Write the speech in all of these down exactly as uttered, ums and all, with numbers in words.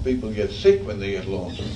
people get sick when they get lonesome.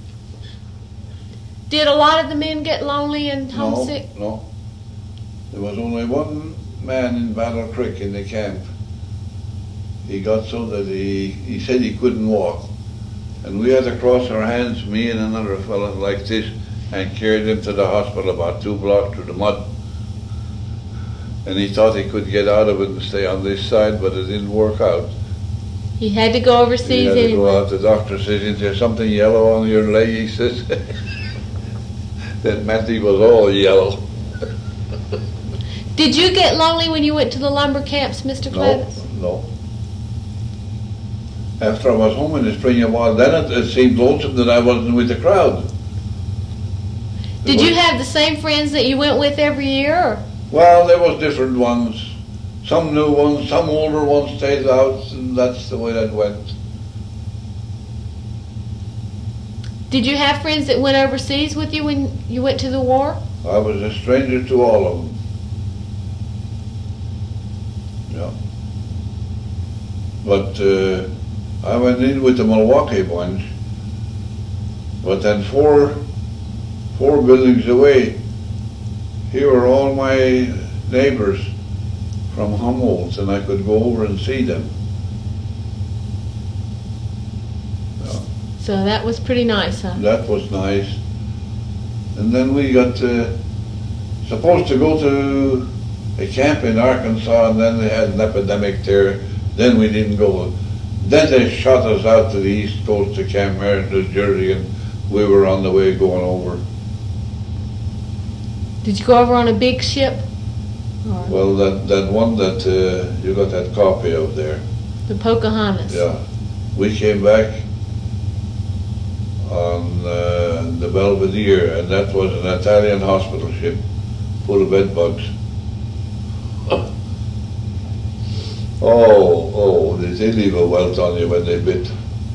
Did a lot of the men get lonely and homesick? No, no. There was only one man in Battle Creek in the camp. He got so that he, he said he couldn't walk. And we had to cross our hands, me and another fellow like this, and carried him to the hospital about two blocks through the mud. And he thought he could get out of it and stay on this side, but it didn't work out. He had to go overseas He had to anyway. go out. The doctor says, is there something yellow on your leg? He says. That meant he was all yellow. Did you get lonely when you went to the lumber camps, Mister Clements? No, no. After I was home in the spring a while, then it, it seemed lonesome that I wasn't with the crowd. Did was, you have the same friends that you went with every year? Or? Well, there was different ones. Some new ones, some older ones stayed out, and that's the way that went. Did you have friends that went overseas with you when you went to the war? I was a stranger to all of them. Yeah. But uh, I went in with the Milwaukee bunch, but then four, four buildings away, here were all my neighbors from Humboldt, and I could go over and see them. Yeah. So that was pretty nice, huh? That was nice. And then we got uh, supposed to go to a camp in Arkansas, and then they had an epidemic there. Then we didn't go. Then they shot us out to the east coast to Camp Merritt, New Jersey, and we were on the way going over. Did you go over on a big ship? Or Well, that, that one that uh, you got that copy of there. the Pocahontas? Yeah. We came back on uh, the Belvedere, and that was an Italian hospital ship full of bed bugs. Oh, oh, they did leave a welt on you when they bit.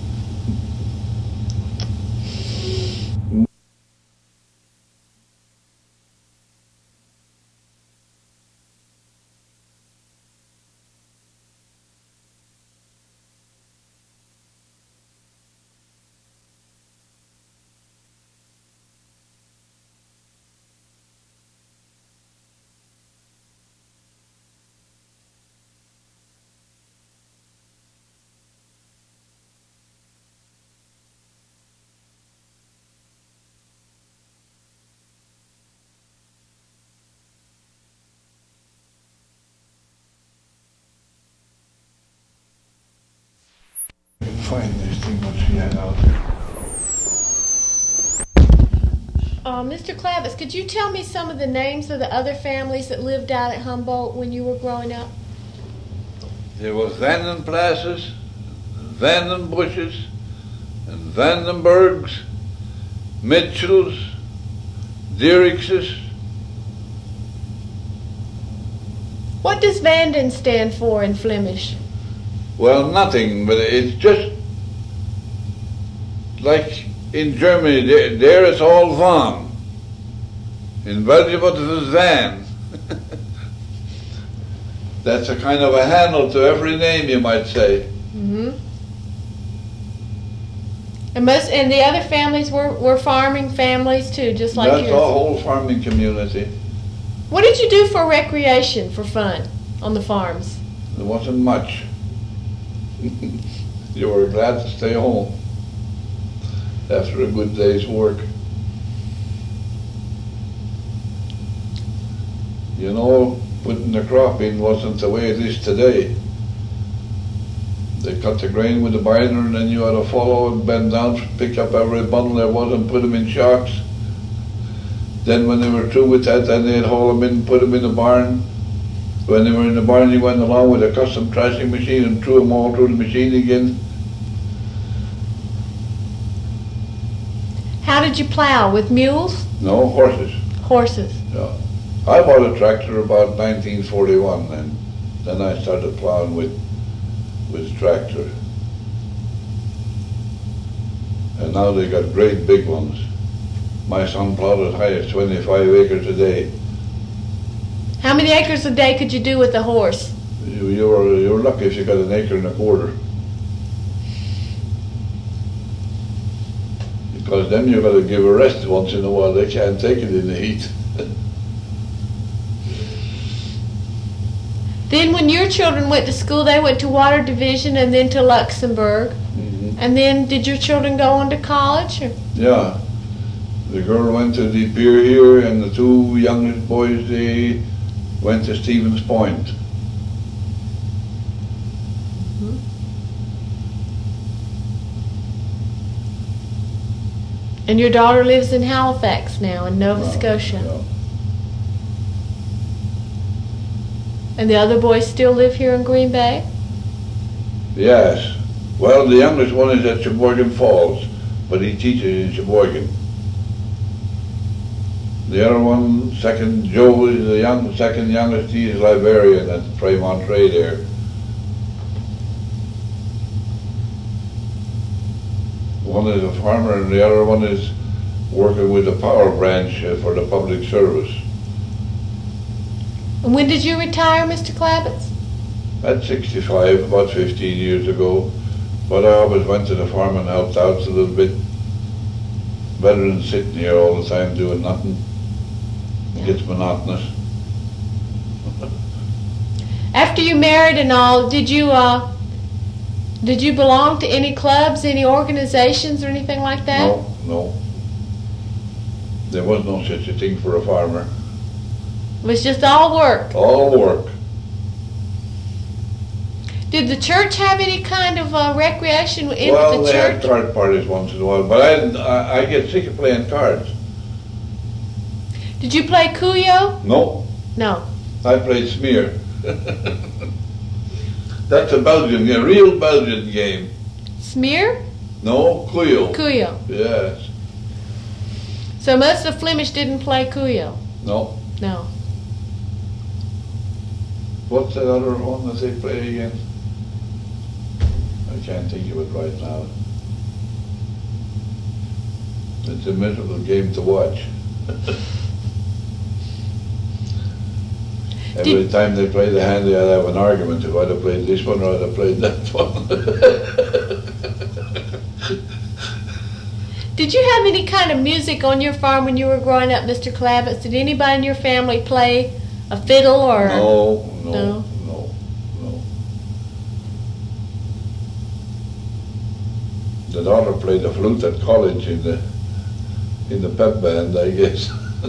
Find this thing what she had out there. Uh, Mister Clavis, could you tell me some of the names of the other families that lived out at Humboldt when you were growing up? There was Vanden Plasses, Vanden Bushes, and Vandenbergs, Mitchells, Dierikses. What does Vanden stand for in Flemish? Well, nothing, but it's just like in Germany, there, there it's all van. In Belgium, it is van. That's a kind of a handle to every name, you might say. Mm-hmm. And most, and the other families were, were farming families too, just like That's yours. a whole farming community. What did you do for recreation, for fun, on the farms? There wasn't much. You were glad to stay home after a good day's work. You know, putting the crop in wasn't the way it is today. They cut the grain with the binder, and then you had to follow and bend down, pick up every bundle there was and put them in shocks. Then when they were through with that, then they'd haul them in and put them in the barn. When they were in the barn, you went along with a custom thrashing machine and threw them all through the machine again. How did you plow? With mules? No, horses. Horses. Yeah. I bought a tractor about nineteen forty-one, and then I started plowing with with tractor. And now they got great big ones. My son plowed as high as twenty-five acres a day. How many acres a day could you do with a horse? You, you're, you're lucky if you got an acre and a quarter. Because then you've got to give a rest once in a while. They can't take it in the heat. Then when your children went to school, they went to Water Division and then to Luxembourg. Mm-hmm. And then did your children go on to college? Or? Yeah. The girl went to the pier here, and the two youngest boys, they went to Stevens Point. Mm-hmm. And your daughter lives in Halifax now, in Nova Well, Scotia. yeah. And the other boys still live here in Green Bay? Yes. Well, the youngest one is at Sheboygan Falls, but he teaches in Sheboygan. The other one, second, Joe is the young, second youngest. He is librarian at Premontre there. One is a farmer, and the other one is working with the power branch uh, for the public service. And when did you retire, Mister Klabitz? At sixty-five, about fifteen years ago. But I always went to the farm and helped out a little bit. Better than sitting here all the time doing nothing. It gets monotonous. After you married and all, did you uh, did you belong to any clubs, any organizations, or anything like that? No, no. There was no such a thing for a farmer. It was just all work. All work. Did the church have any kind of uh, recreation in Well, the they had church? card parties once in a while, but I, I, I get sick of playing cards. Did you play Kuyo? No, No. I played Smear. That's a Belgian, a real Belgian game. Smear? No, Kuyo. Kuyo. Yes. So most of the Flemish didn't play Kuyo? No. No. What's that other one that they play again? I can't think of it right now. It's a miserable game to watch. Every Did- time they play the hand, I'd have an argument if I'd have played this one or I'd have played that one. Did you have any kind of music on your farm when you were growing up, Mister Klabitz? Did anybody in your family play a fiddle or? No, no, No? no, no. The daughter played the flute at college in the in the pep band, I guess.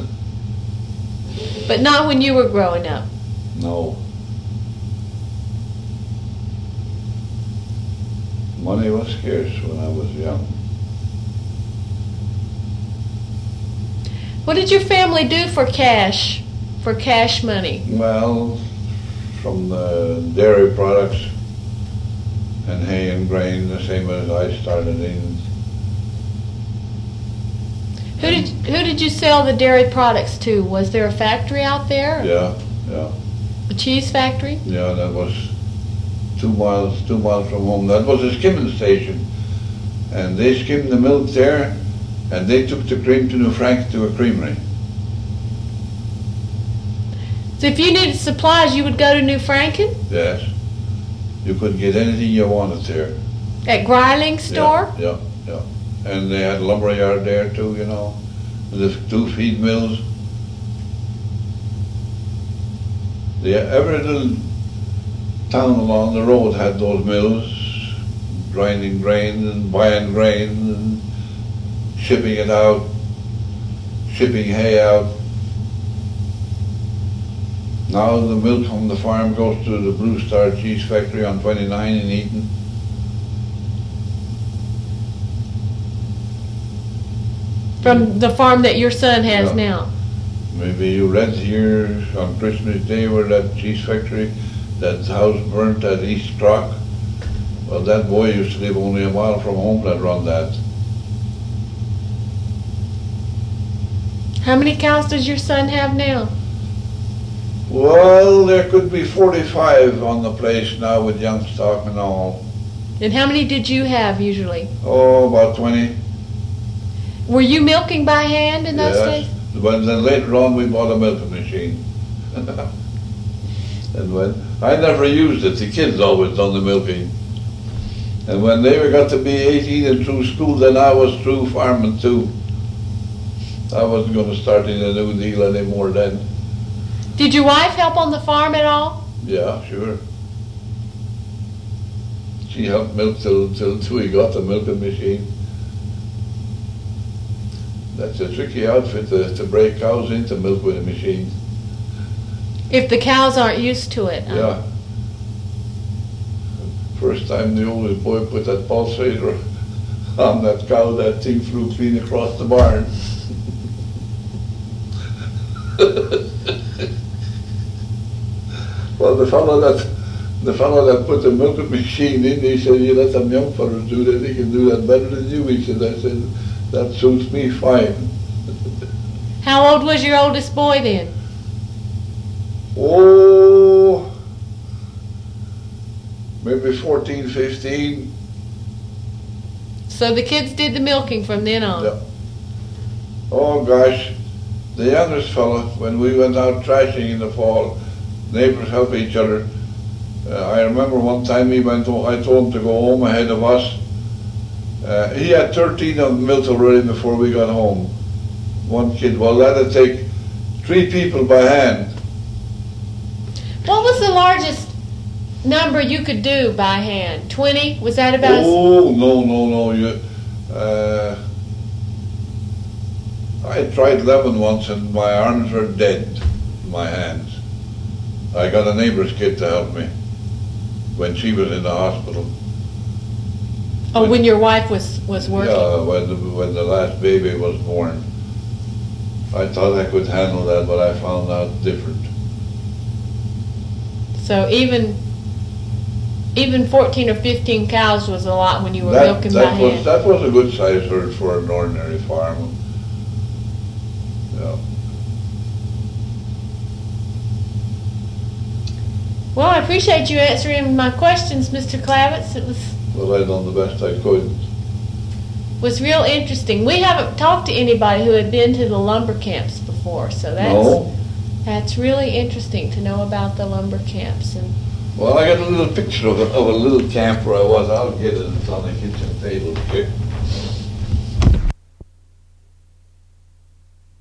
But not when you were growing up. No. Money was scarce when I was young. What did your family do for cash, for cash money? Well, from the dairy products and hay and grain, the same as I started in. Who did who did you sell the dairy products to? Was there a factory out there? Yeah, yeah, A cheese factory? yeah. That was two miles, two miles from home. That was a skimming station, and they skimmed the milk there, and they took the cream to New Frank to a creamery. So if you needed supplies, you would go to New Franken Yes, you could get anything you wanted there. at Greiling store? Yeah, yeah, yeah. And they had a lumber yard there too, you know, the two feed mills. The, every little town along the road had those mills, grinding grain and buying grain and shipping it out, shipping hay out. Now the milk from the farm goes to the Blue Star Cheese Factory on twenty-nine in Eaton. From the farm that your son has Yeah. now? Maybe you read here on Christmas Day where that cheese factory, that house burnt at East Crock. Well, that boy used to live only a mile from home that run that. How many cows does your son have now? Well, there could be forty-five on the place now with young stock and all. And how many did you have usually? Oh, about twenty. Were you milking by hand in those Yes. days? But then later on we bought a milking machine. And when, I never used it, the kids always done the milking. And when they were got to be eighteen and through school, then I was through farming too. I wasn't going to start in a new deal anymore then. Did your wife help on the farm at all? Yeah, sure. She helped milk till, till, till we got the milking machine. That's a tricky outfit to, to break cows into milk with a machine. If the cows aren't used to it. Huh? Yeah. First time the oldest boy put that pulsator on that cow, that thing flew clean across the barn. Well, the fellow that the fellow that put the milking machine in, he said, "You let them young fellas do that. They can do that better than you." He said, "I said, that suits me fine." How old was your oldest boy then? Oh, maybe fourteen, fifteen. So the kids did the milking from then on? Yeah. Oh gosh, the youngest fella, when we went out trashing in the fall, neighbors help each other. Uh, I remember one time he went home, I told him to go home ahead of us. Uh, he had thirteen of them milked already before we got home. One kid, well that'd take three people by hand. What was the largest number you could do by hand? twenty? Was that about? Oh, no, no, no. You, uh, I tried eleven once and my arms were dead in my hands. I got a neighbor's kid to help me when she was in the hospital. Oh, when, when your wife was, was working? Yeah, when the, when the last baby was born. I thought I could handle that, but I found out different. So even even fourteen or fifteen cows was a lot when you were that, milking that by was, hand. That was a good size herd for an ordinary farm. Yeah. Well, I appreciate you answering my questions, Mister Klavitz. It was Well, I done the best I could. was real interesting. We haven't talked to anybody who had been to the lumber camps before, so that's No? that's really interesting to know about the lumber camps. And Well, I got a little picture of a, of a little camp where I was. I'll get it. It's on the kitchen table here.